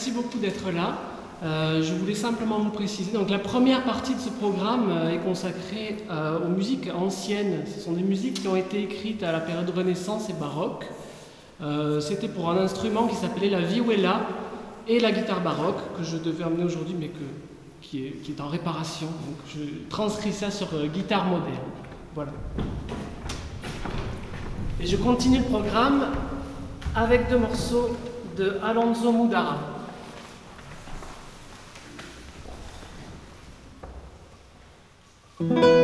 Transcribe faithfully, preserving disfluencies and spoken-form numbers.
merci beaucoup d'être là. Euh, je voulais simplement vous préciser, donc la première partie de ce programme euh, est consacrée euh, aux musiques anciennes. Ce sont des musiques qui ont été écrites à la période Renaissance et baroque. Euh, C'était pour un instrument qui s'appelait la vihuela et la guitare baroque, que je devais emmener aujourd'hui, mais que, qui, est, qui est en réparation. Donc je transcris ça sur euh, guitare moderne. Voilà. Et je continue le programme avec deux morceaux de Alonso Mudara. Thank you.